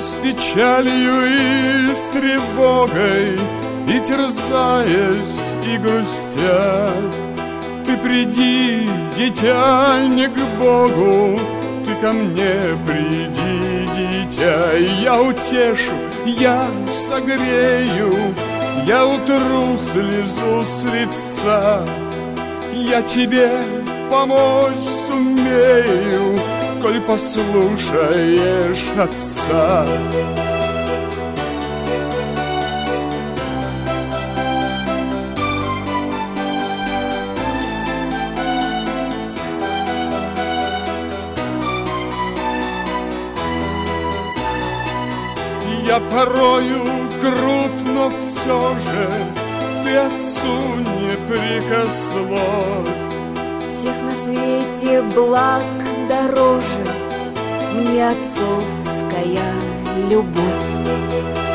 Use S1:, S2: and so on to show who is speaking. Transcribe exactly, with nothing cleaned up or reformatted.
S1: с печалью и с тревогой, и терзаясь, и грустя. Ты приди, дитя, не к Богу, ты ко мне приди, дитя. Я утешу, я согрею, я утру слезу с лица. Я тебе помочь сумею, коль послушаешь отца. Я порою крут, но все же ты отцу не прикословь.
S2: Всех на свете благ дороже мне отцовская любовь.